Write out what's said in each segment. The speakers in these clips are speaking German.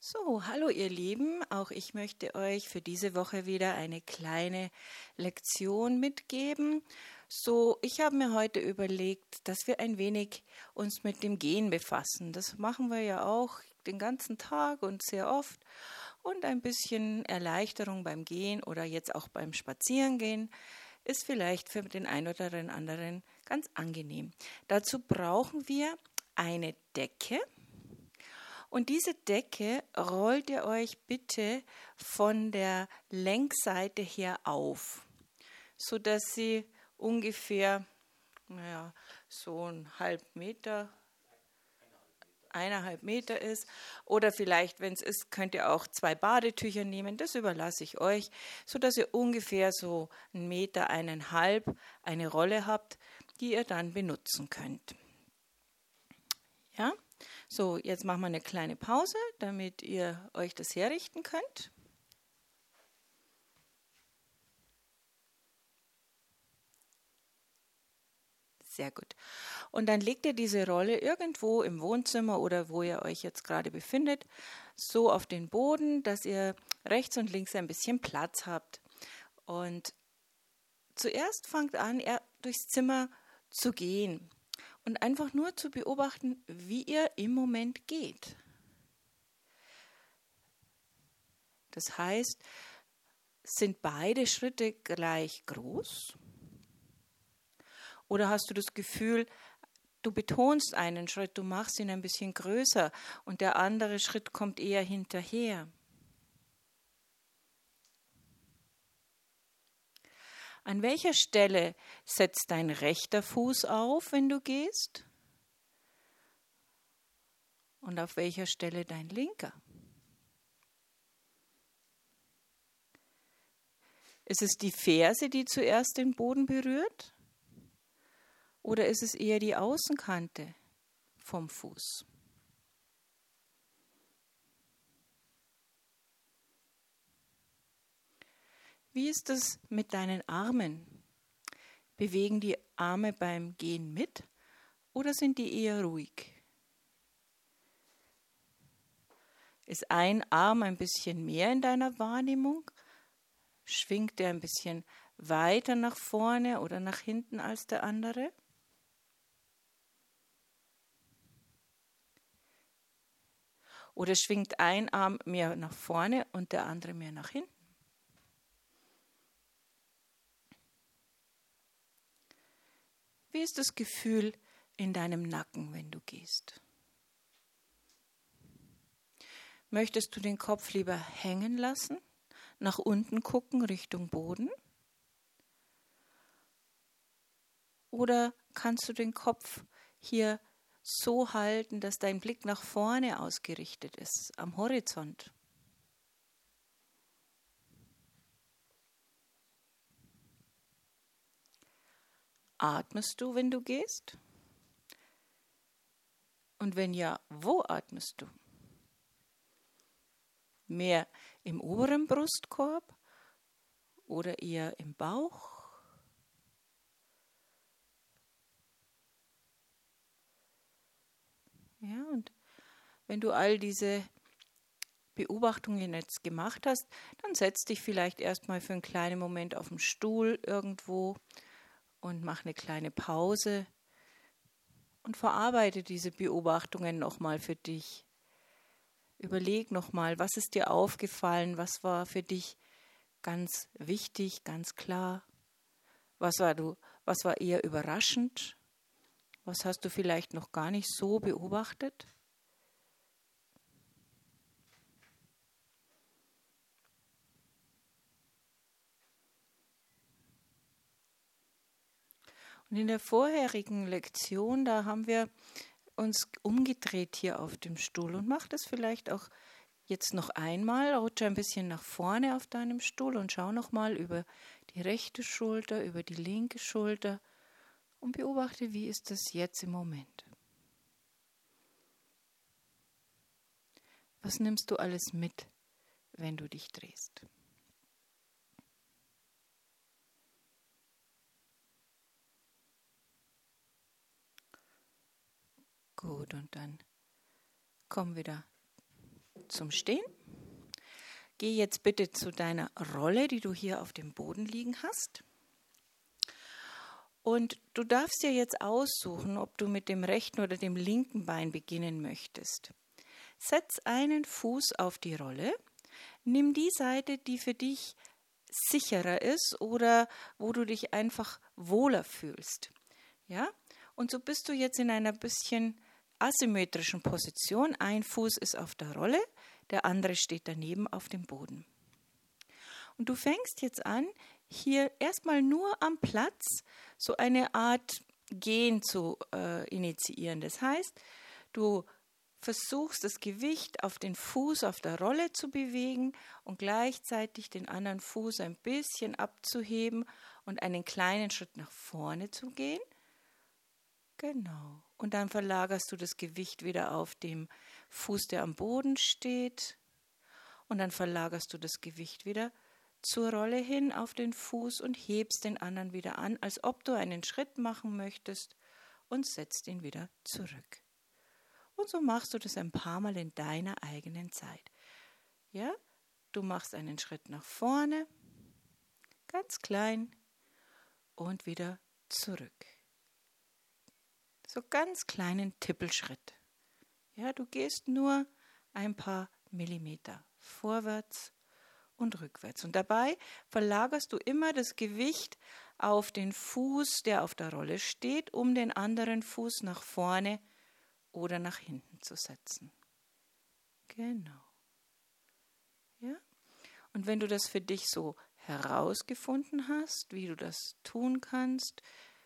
So, hallo ihr Lieben, auch ich möchte euch für diese Woche wieder eine kleine Lektion mitgeben. So, ich habe mir heute überlegt, dass wir ein wenig uns mit dem Gehen befassen. Das machen wir ja auch den ganzen Tag und sehr oft. Und ein bisschen Erleichterung beim Gehen oder jetzt auch beim Spazierengehen ist vielleicht für den einen oder den anderen ganz angenehm. Dazu brauchen wir eine Decke. Und diese Decke rollt ihr euch bitte von der Längsseite her auf, sodass sie ungefähr, so ein halb Meter, 1,5 Meter ist. Oder vielleicht, wenn es ist, könnt ihr auch 2 Badetücher nehmen. Das überlasse ich euch, sodass ihr ungefähr so 1,5 Meter eine Rolle habt, die ihr dann benutzen könnt. Ja? So, jetzt machen wir eine kleine Pause, damit ihr euch das herrichten könnt. Sehr gut. Und dann legt ihr diese Rolle irgendwo im Wohnzimmer oder wo ihr euch jetzt gerade befindet, so auf den Boden, dass ihr rechts und links ein bisschen Platz habt. Und zuerst fangt an, durchs Zimmer zu gehen und einfach nur zu beobachten, wie ihr im Moment geht. Das heißt, sind beide Schritte gleich groß? Oder hast du das Gefühl, du betonst einen Schritt, du machst ihn ein bisschen größer und der andere Schritt kommt eher hinterher? An welcher Stelle setzt dein rechter Fuß auf, wenn du gehst? Und auf welcher Stelle dein linker? Ist es die Ferse, die zuerst den Boden berührt? Oder ist es eher die Außenkante vom Fuß? Wie ist es mit deinen Armen? Bewegen die Arme beim Gehen mit oder sind die eher ruhig? Ist ein Arm ein bisschen mehr in deiner Wahrnehmung? Schwingt der ein bisschen weiter nach vorne oder nach hinten als der andere? Oder schwingt ein Arm mehr nach vorne und der andere mehr nach hinten? Wie ist das Gefühl in deinem Nacken, wenn du gehst? Möchtest du den Kopf lieber hängen lassen, nach unten gucken, Richtung Boden? Oder kannst du den Kopf hier so halten, dass dein Blick nach vorne ausgerichtet ist, am Horizont? Atmest du, wenn du gehst? Und wenn ja, wo atmest du? Mehr im oberen Brustkorb oder eher im Bauch? Ja, und wenn du all diese Beobachtungen jetzt gemacht hast, dann setz dich vielleicht erstmal für einen kleinen Moment auf den Stuhl irgendwo und mach eine kleine Pause und verarbeite diese Beobachtungen nochmal für dich. Überleg nochmal, was ist dir aufgefallen, was war für dich ganz wichtig, ganz klar, was war eher überraschend, was hast du vielleicht noch gar nicht so beobachtet? Und in der vorherigen Lektion, da haben wir uns umgedreht hier auf dem Stuhl und mach das vielleicht auch jetzt noch einmal. Rutsche ein bisschen nach vorne auf deinem Stuhl und schau nochmal über die rechte Schulter, über die linke Schulter und beobachte, wie ist das jetzt im Moment. Was nimmst du alles mit, wenn du dich drehst? Gut, und dann komm wieder zum Stehen. Geh jetzt bitte zu deiner Rolle, die du hier auf dem Boden liegen hast. Und du darfst dir jetzt aussuchen, ob du mit dem rechten oder dem linken Bein beginnen möchtest. Setz einen Fuß auf die Rolle. Nimm die Seite, die für dich sicherer ist oder wo du dich einfach wohler fühlst. Ja? Und so bist du jetzt in einer bisschen asymmetrischen Position. Ein Fuß ist auf der Rolle, der andere steht daneben auf dem Boden. Und du fängst jetzt an, hier erstmal nur am Platz so eine Art Gehen zu initiieren. Das heißt, du versuchst das Gewicht auf den Fuß auf der Rolle zu bewegen und gleichzeitig den anderen Fuß ein bisschen abzuheben und einen kleinen Schritt nach vorne zu gehen. Genau. Und dann verlagerst du das Gewicht wieder auf dem Fuß, der am Boden steht. Und dann verlagerst du das Gewicht wieder zur Rolle hin auf den Fuß und hebst den anderen wieder an, als ob du einen Schritt machen möchtest und setzt ihn wieder zurück. Und so machst du das ein paar Mal in deiner eigenen Zeit. Ja, du machst einen Schritt nach vorne, ganz klein und wieder zurück. So ganz kleinen Tippelschritt. Ja, du gehst nur ein paar Millimeter vorwärts und rückwärts. Und dabei verlagerst du immer das Gewicht auf den Fuß, der auf der Rolle steht, um den anderen Fuß nach vorne oder nach hinten zu setzen. Genau. Ja? Und wenn du das für dich so herausgefunden hast, wie du das tun kannst,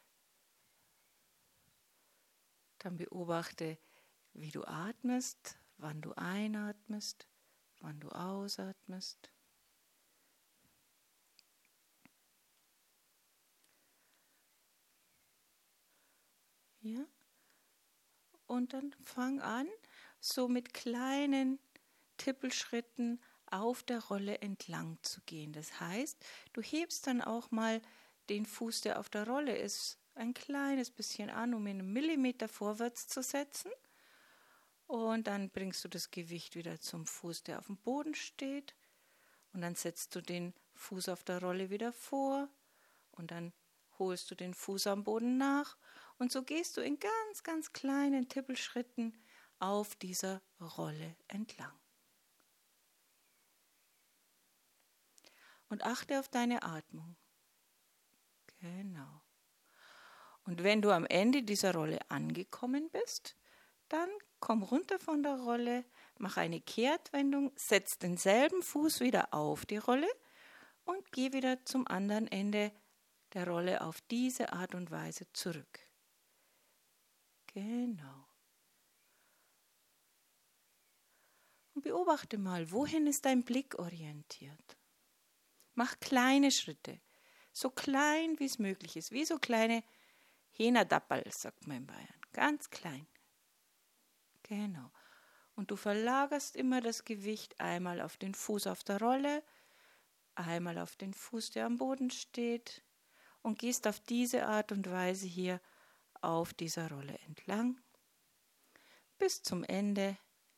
dann beobachte, wie du atmest, wann du einatmest, wann du ausatmest. Ja? Und dann fang an, so mit kleinen Tippelschritten auf der Rolle entlang zu gehen. Das heißt, du hebst dann auch mal den Fuß, der auf der Rolle ist, ein kleines bisschen an, um ihn einen Millimeter vorwärts zu setzen. Und dann bringst du das Gewicht wieder zum Fuß, der auf dem Boden steht. Und dann setzt du den Fuß auf der Rolle wieder vor. Und dann holst du den Fuß am Boden nach. Und so gehst du in ganz, ganz kleinen Tippelschritten auf dieser Rolle entlang. Und achte auf deine Atmung. Genau. Und wenn du am Ende dieser Rolle angekommen bist, dann komm runter von der Rolle, mach eine Kehrtwendung, setz denselben Fuß wieder auf die Rolle und geh wieder zum anderen Ende der Rolle auf diese Art und Weise zurück. Genau. Und beobachte mal, wohin ist dein Blick orientiert? Mach kleine Schritte, so klein wie es möglich ist, wie so kleine Hähnerdappel, sagt man in Bayern, ganz klein. Genau. Und du verlagerst immer das Gewicht einmal auf den Fuß auf der Rolle, einmal auf den Fuß, der am Boden steht und gehst auf diese Art und Weise hier auf dieser Rolle entlang bis zum Ende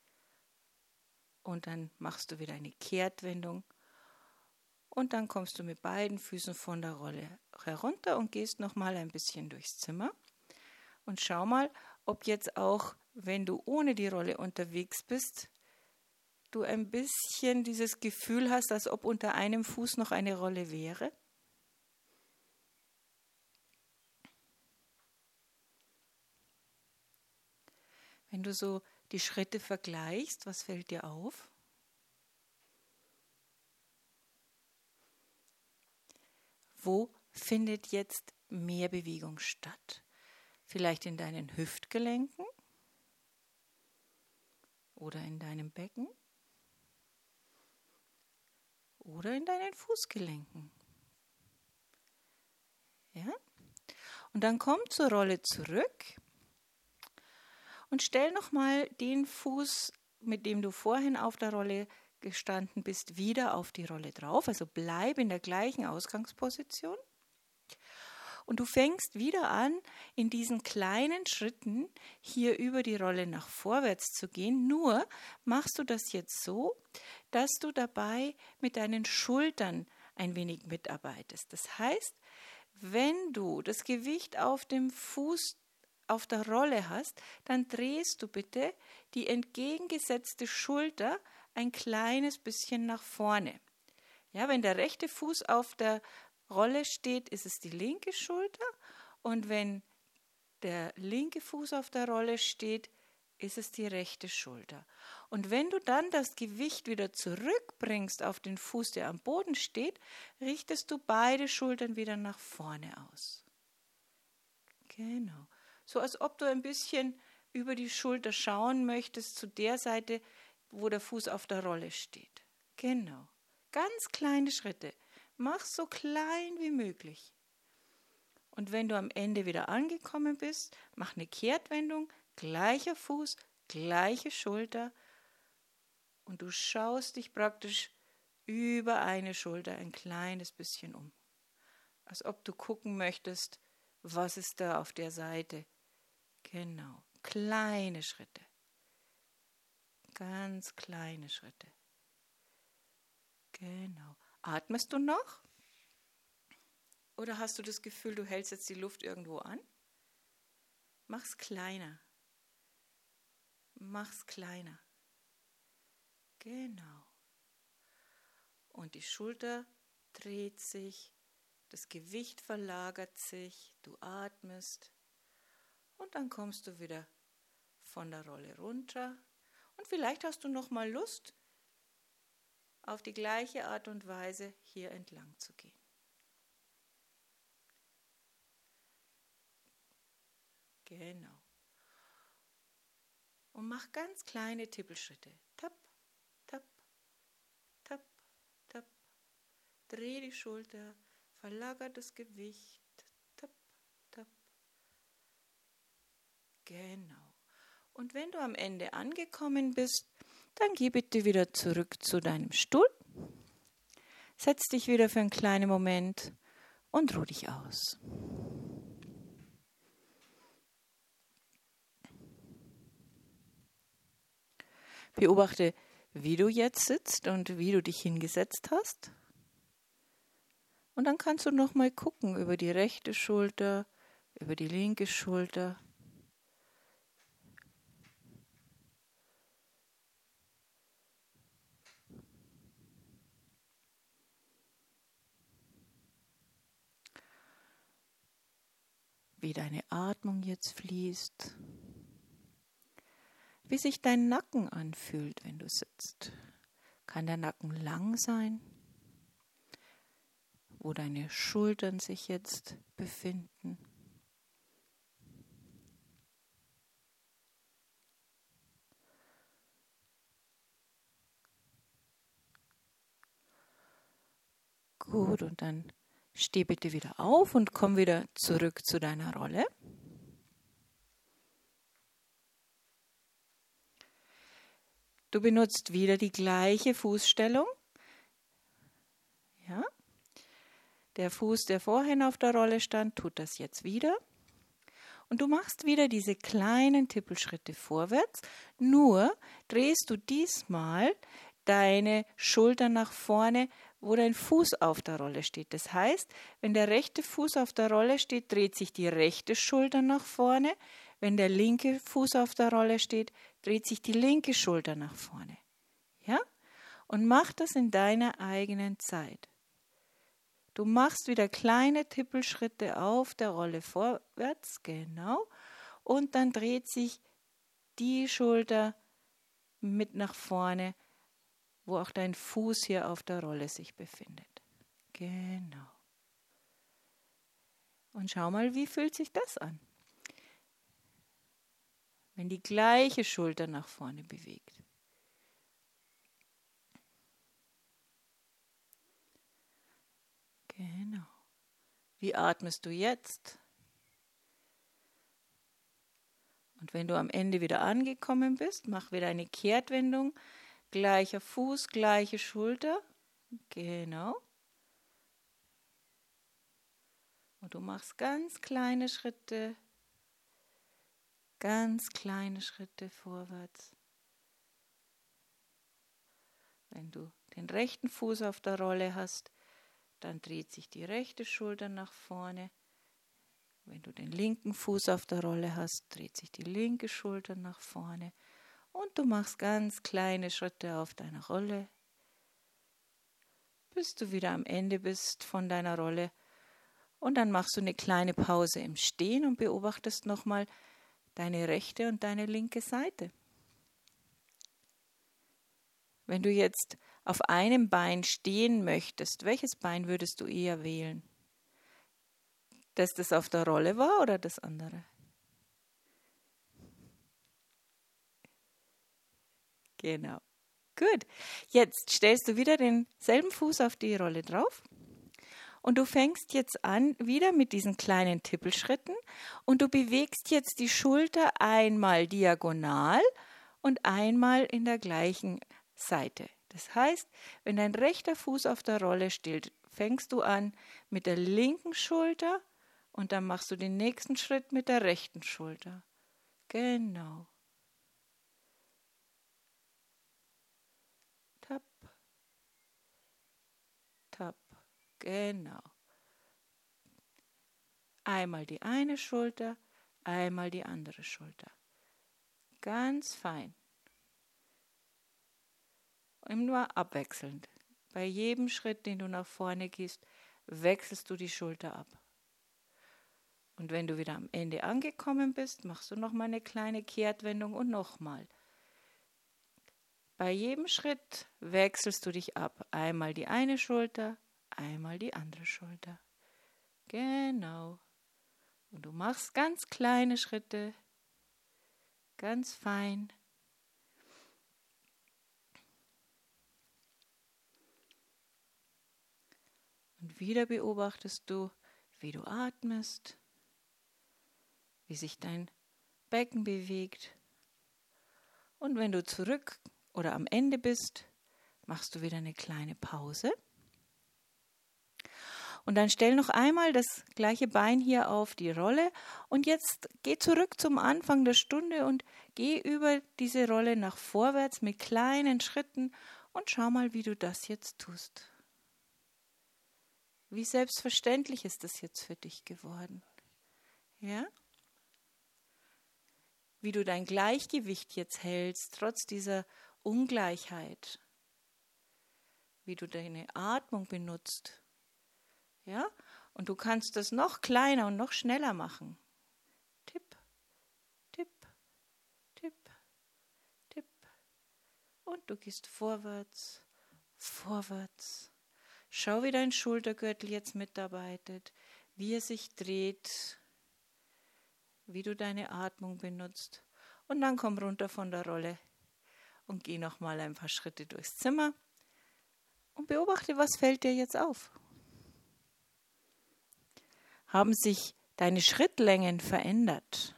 und dann machst du wieder eine Kehrtwendung und dann kommst du mit beiden Füßen von der Rolle herunter und gehst nochmal ein bisschen durchs Zimmer und schau mal, ob jetzt auch, wenn du ohne die Rolle unterwegs bist, du ein bisschen dieses Gefühl hast, als ob unter einem Fuß noch eine Rolle wäre. Wenn du so die Schritte vergleichst, was fällt dir auf? Wo findet jetzt mehr Bewegung statt? Vielleicht in deinen Hüftgelenken oder in deinem Becken oder in deinen Fußgelenken. Ja? Und dann komm zur Rolle zurück und stell nochmal den Fuß, mit dem du vorhin auf der Rolle gestanden bist, wieder auf die Rolle drauf. Also bleib in der gleichen Ausgangsposition. Und du fängst wieder an, in diesen kleinen Schritten hier über die Rolle nach vorwärts zu gehen. Nur machst du das jetzt so, dass du dabei mit deinen Schultern ein wenig mitarbeitest. Das heißt, wenn du das Gewicht auf dem Fuß auf der Rolle hast, dann drehst du bitte die entgegengesetzte Schulter ein kleines bisschen nach vorne. Ja, wenn der rechte Fuß auf der Rolle steht, ist es die linke Schulter, und wenn der linke Fuß auf der Rolle steht, ist es die rechte Schulter. Und wenn du dann das Gewicht wieder zurückbringst auf den Fuß, der am Boden steht, richtest du beide Schultern wieder nach vorne aus. Genau. So als ob du ein bisschen über die Schulter schauen möchtest zu der Seite, wo der Fuß auf der Rolle steht. Genau. Ganz kleine Schritte. Mach so klein wie möglich. Und wenn du am Ende wieder angekommen bist, mach eine Kehrtwendung, gleicher Fuß, gleiche Schulter, und du schaust dich praktisch über eine Schulter ein kleines bisschen um. Als ob du gucken möchtest, was ist da auf der Seite. Genau, kleine Schritte. Ganz kleine Schritte. Genau. Atmest du noch? Oder hast du das Gefühl, du hältst jetzt die Luft irgendwo an? Mach's kleiner. Mach's kleiner. Genau. Und die Schulter dreht sich, das Gewicht verlagert sich, du atmest und dann kommst du wieder von der Rolle runter. Und vielleicht hast du noch mal Lust, auf die gleiche Art und Weise hier entlang zu gehen. Genau. Und mach ganz kleine Tippelschritte. Tap, tap, tap, tap. Dreh die Schulter, verlagert das Gewicht. Tap, tap. Genau. Und wenn du am Ende angekommen bist, dann geh bitte wieder zurück zu deinem Stuhl. Setz dich wieder für einen kleinen Moment und ruh dich aus. Beobachte, wie du jetzt sitzt und wie du dich hingesetzt hast. Und dann kannst du noch mal gucken über die rechte Schulter, über die linke Schulter. Wie deine Atmung jetzt fließt. Wie sich dein Nacken anfühlt, wenn du sitzt. Kann der Nacken lang sein? Wo deine Schultern sich jetzt befinden. Gut, und dann steh bitte wieder auf und komm wieder zurück zu deiner Rolle. Du benutzt wieder die gleiche Fußstellung. Ja? Der Fuß, der vorhin auf der Rolle stand, tut das jetzt wieder. Und du machst wieder diese kleinen Tippelschritte vorwärts, nur drehst du diesmal deine Schultern nach vorne, wo dein Fuß auf der Rolle steht. Das heißt, wenn der rechte Fuß auf der Rolle steht, dreht sich die rechte Schulter nach vorne. Wenn der linke Fuß auf der Rolle steht, dreht sich die linke Schulter nach vorne. Ja? Und mach das in deiner eigenen Zeit. Du machst wieder kleine Tippelschritte auf der Rolle vorwärts, genau. Und dann dreht sich die Schulter mit nach vorne, wo auch dein Fuß hier auf der Rolle sich befindet. Genau. Und schau mal, wie fühlt sich das an? Wenn die gleiche Schulter nach vorne bewegt. Genau. Wie atmest du jetzt? Und wenn du am Ende wieder angekommen bist, mach wieder eine Kehrtwendung. Gleicher Fuß, gleiche Schulter. Genau. Und du machst ganz kleine Schritte vorwärts. Wenn du den rechten Fuß auf der Rolle hast, dann dreht sich die rechte Schulter nach vorne. Wenn du den linken Fuß auf der Rolle hast, dreht sich die linke Schulter nach vorne. Und du machst ganz kleine Schritte auf deiner Rolle, bis du wieder am Ende bist von deiner Rolle. Und dann machst du eine kleine Pause im Stehen und beobachtest nochmal deine rechte und deine linke Seite. Wenn du jetzt auf einem Bein stehen möchtest, welches Bein würdest du eher wählen? Das auf der Rolle war oder das andere? Genau. Gut. Jetzt stellst du wieder denselben Fuß auf die Rolle drauf. Und du fängst jetzt an, wieder mit diesen kleinen Tippelschritten, und du bewegst jetzt die Schulter einmal diagonal und einmal in der gleichen Seite. Das heißt, wenn dein rechter Fuß auf der Rolle steht, fängst du an mit der linken Schulter und dann machst du den nächsten Schritt mit der rechten Schulter. Genau. Tap, tap. Genau. Einmal die eine Schulter, einmal die andere Schulter. Ganz fein. Immer abwechselnd. Bei jedem Schritt, den du nach vorne gehst, wechselst du die Schulter ab. Und wenn du wieder am Ende angekommen bist, machst du nochmal eine kleine Kehrtwendung und nochmal. Bei jedem Schritt wechselst du dich ab. Einmal die eine Schulter, einmal die andere Schulter. Genau. Und du machst ganz kleine Schritte, ganz fein. Und wieder beobachtest du, wie du atmest, wie sich dein Becken bewegt. Und wenn du zurück oder am Ende bist, machst du wieder eine kleine Pause. Und dann stell noch einmal das gleiche Bein hier auf die Rolle und jetzt geh zurück zum Anfang der Stunde und geh über diese Rolle nach vorwärts mit kleinen Schritten und schau mal, wie du das jetzt tust. Wie selbstverständlich ist das jetzt für dich geworden? Ja? Wie du dein Gleichgewicht jetzt hältst, trotz dieser Ungleichheit. Wie du deine Atmung benutzt. Ja? Und du kannst das noch kleiner und noch schneller machen. Tipp, tipp, tipp, tipp. Und du gehst vorwärts, vorwärts. Schau, wie dein Schultergürtel jetzt mitarbeitet, wie er sich dreht, wie du deine Atmung benutzt. Und dann komm runter von der Rolle und geh nochmal ein paar Schritte durchs Zimmer und beobachte, was fällt dir jetzt auf. Haben sich deine Schrittlängen verändert?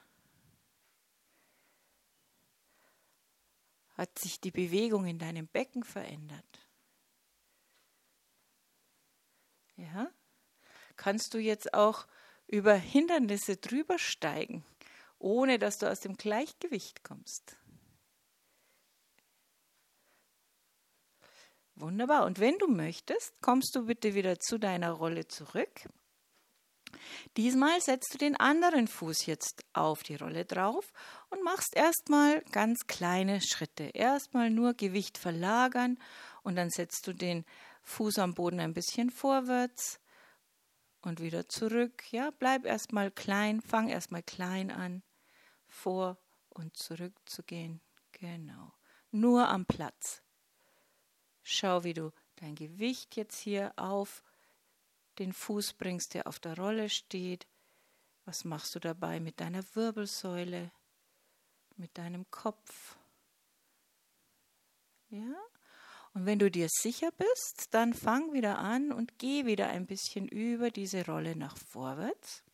Hat sich die Bewegung in deinem Becken verändert? Ja? Kannst du jetzt auch über Hindernisse drüber steigen, ohne dass du aus dem Gleichgewicht kommst? Wunderbar. Und wenn du möchtest, kommst du bitte wieder zu deiner Rolle zurück. Diesmal setzt du den anderen Fuß jetzt auf die Rolle drauf und machst erstmal ganz kleine Schritte. Erstmal nur Gewicht verlagern und dann setzt du den Fuß am Boden ein bisschen vorwärts und wieder zurück. Ja, bleib erstmal klein, fang erstmal klein an, vor und zurück zu gehen. Genau. Nur am Platz. Schau, wie du dein Gewicht jetzt hier auf den Fuß bringst, der auf der Rolle steht. Was machst du dabei mit deiner Wirbelsäule, mit deinem Kopf? Ja? Und wenn du dir sicher bist, dann fang wieder an und geh wieder ein bisschen über diese Rolle nach vorwärts.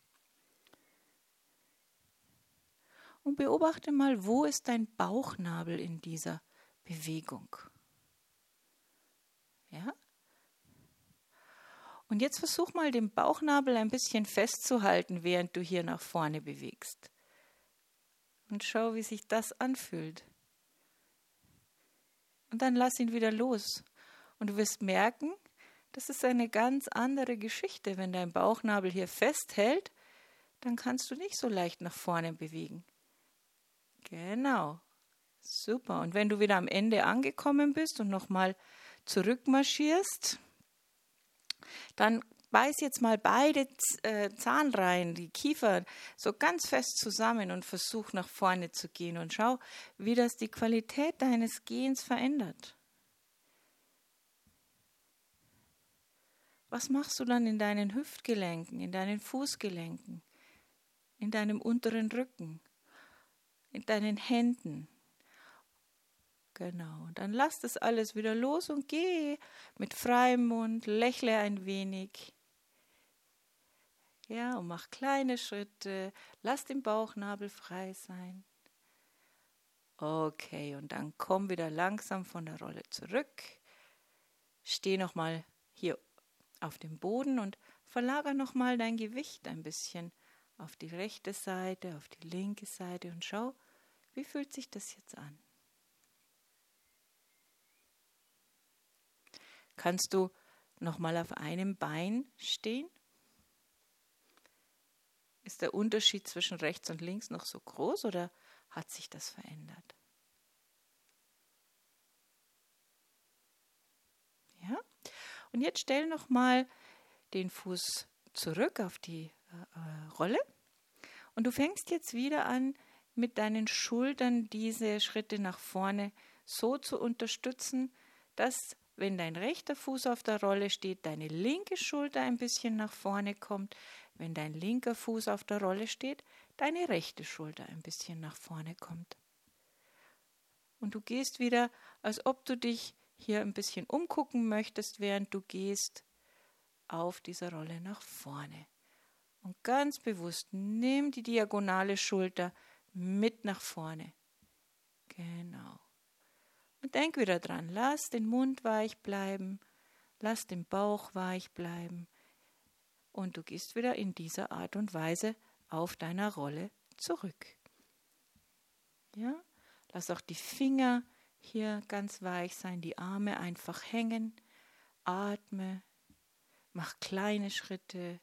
Und beobachte mal, wo ist dein Bauchnabel in dieser Bewegung? Ja? Und jetzt versuch mal, den Bauchnabel ein bisschen festzuhalten, während du hier nach vorne bewegst. Und schau, wie sich das anfühlt. Und dann lass ihn wieder los. Und du wirst merken, das ist eine ganz andere Geschichte. Wenn dein Bauchnabel hier festhält, dann kannst du nicht so leicht nach vorne bewegen. Genau. Super. Und wenn du wieder am Ende angekommen bist und nochmal zurückmarschierst, dann beiß jetzt mal beide Zahnreihen, die Kiefer, so ganz fest zusammen und versuch nach vorne zu gehen und schau, wie das die Qualität deines Gehens verändert. Was machst du dann in deinen Hüftgelenken, in deinen Fußgelenken, in deinem unteren Rücken, in deinen Händen? Genau, und dann lass das alles wieder los und geh mit freiem Mund, lächle ein wenig. Ja, und mach kleine Schritte, lass den Bauchnabel frei sein. Okay, und dann komm wieder langsam von der Rolle zurück. Steh nochmal hier auf dem Boden und verlager nochmal dein Gewicht ein bisschen auf die rechte Seite, auf die linke Seite und schau, wie fühlt sich das jetzt an? Kannst du nochmal auf einem Bein stehen? Ist der Unterschied zwischen rechts und links noch so groß oder hat sich das verändert? Ja? Und jetzt stell nochmal den Fuß zurück auf die Rolle und du fängst jetzt wieder an, mit deinen Schultern diese Schritte nach vorne so zu unterstützen, dass, wenn dein rechter Fuß auf der Rolle steht, deine linke Schulter ein bisschen nach vorne kommt. Wenn dein linker Fuß auf der Rolle steht, deine rechte Schulter ein bisschen nach vorne kommt. Und du gehst wieder, als ob du dich hier ein bisschen umgucken möchtest, während du gehst, auf dieser Rolle nach vorne. Und ganz bewusst nimm die diagonale Schulter mit nach vorne. Genau. Und denk wieder dran, lass den Mund weich bleiben, lass den Bauch weich bleiben. Und du gehst wieder in dieser Art und Weise auf deiner Rolle zurück. Ja? Lass auch die Finger hier ganz weich sein, die Arme einfach hängen. Atme, mach kleine Schritte.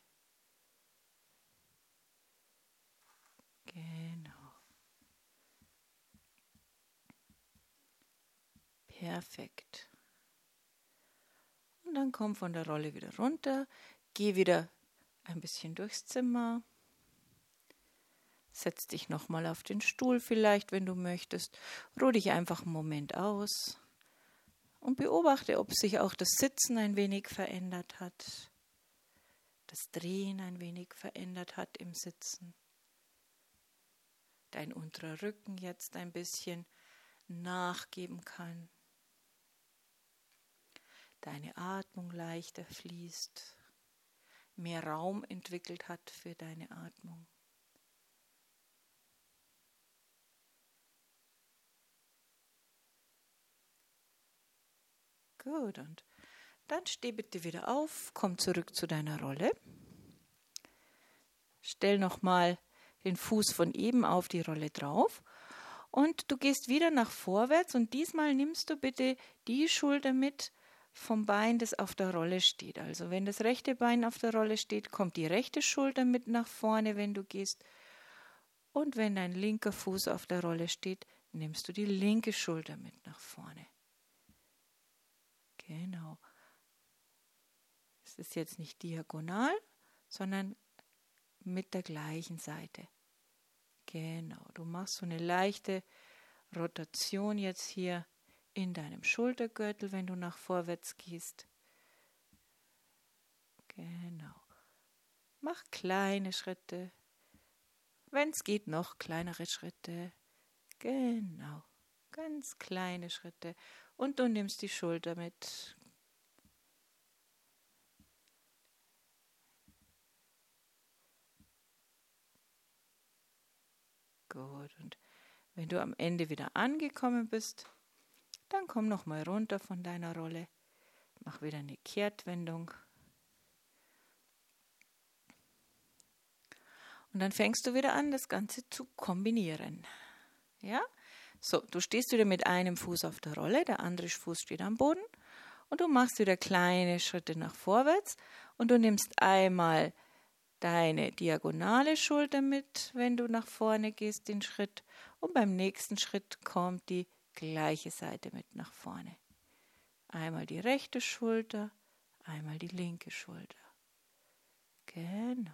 Genau. Perfekt. Und dann komm von der Rolle wieder runter, geh wieder ein bisschen durchs Zimmer. Setz dich nochmal auf den Stuhl vielleicht, wenn du möchtest. Ruh dich einfach einen Moment aus und beobachte, ob sich auch das Sitzen ein wenig verändert hat, das Drehen ein wenig verändert hat im Sitzen. Dein unterer Rücken jetzt ein bisschen nachgeben kann. Deine Atmung leichter fließt, mehr Raum entwickelt hat für deine Atmung. Gut, und dann steh bitte wieder auf, komm zurück zu deiner Rolle. Stell nochmal den Fuß von eben auf die Rolle drauf und du gehst wieder nach vorwärts und diesmal nimmst du bitte die Schulter mit vom Bein, das auf der Rolle steht. Also wenn das rechte Bein auf der Rolle steht, kommt die rechte Schulter mit nach vorne, wenn du gehst. Und wenn dein linker Fuß auf der Rolle steht, nimmst du die linke Schulter mit nach vorne. Genau. Es ist jetzt nicht diagonal, sondern mit der gleichen Seite. Genau, du machst so eine leichte Rotation jetzt hier in deinem Schultergürtel, wenn du nach vorwärts gehst. Genau. Mach kleine Schritte. Wenn es geht, noch kleinere Schritte. Genau. Ganz kleine Schritte. Und du nimmst die Schulter mit. Gut. Und wenn du am Ende wieder angekommen bist, dann komm nochmal runter von deiner Rolle. Mach wieder eine Kehrtwendung. Und dann fängst du wieder an, das Ganze zu kombinieren. Ja? So, du stehst wieder mit einem Fuß auf der Rolle, der andere Fuß steht am Boden und du machst wieder kleine Schritte nach vorwärts und du nimmst einmal deine diagonale Schulter mit, wenn du nach vorne gehst, den Schritt, und beim nächsten Schritt kommt die gleiche Seite mit nach vorne. Einmal die rechte Schulter, einmal die linke Schulter. Genau.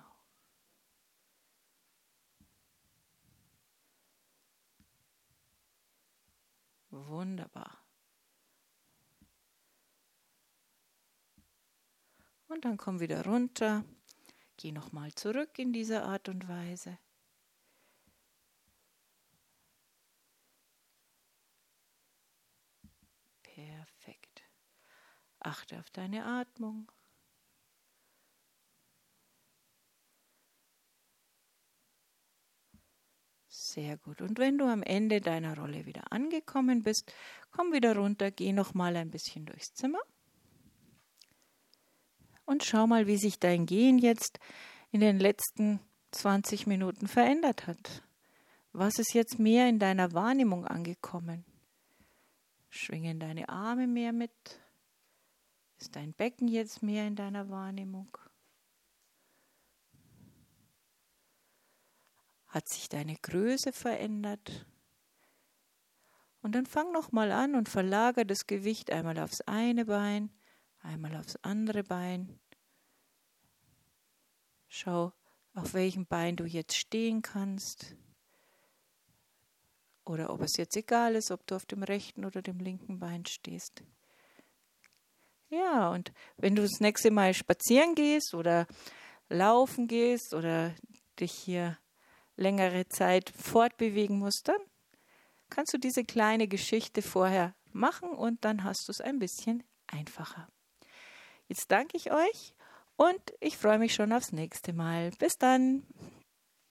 Wunderbar. Und dann komm wieder runter. Geh nochmal zurück in dieser Art und Weise. Perfekt. Achte auf deine Atmung. Sehr gut. Und wenn du am Ende deiner Rolle wieder angekommen bist, komm wieder runter, geh nochmal ein bisschen durchs Zimmer. Und schau mal, wie sich dein Gehen jetzt in den letzten 20 Minuten verändert hat. Was ist jetzt mehr in deiner Wahrnehmung angekommen? Schwingen deine Arme mehr mit? Ist dein Becken jetzt mehr in deiner Wahrnehmung? Hat sich deine Größe verändert? Und dann fang nochmal an und verlagere das Gewicht einmal aufs eine Bein, einmal aufs andere Bein. Schau, auf welchem Bein du jetzt stehen kannst. Oder ob es jetzt egal ist, ob du auf dem rechten oder dem linken Bein stehst. Ja, und wenn du das nächste Mal spazieren gehst oder laufen gehst oder dich hier längere Zeit fortbewegen musst, dann kannst du diese kleine Geschichte vorher machen und dann hast du es ein bisschen einfacher. Jetzt danke ich euch und ich freue mich schon aufs nächste Mal. Bis dann!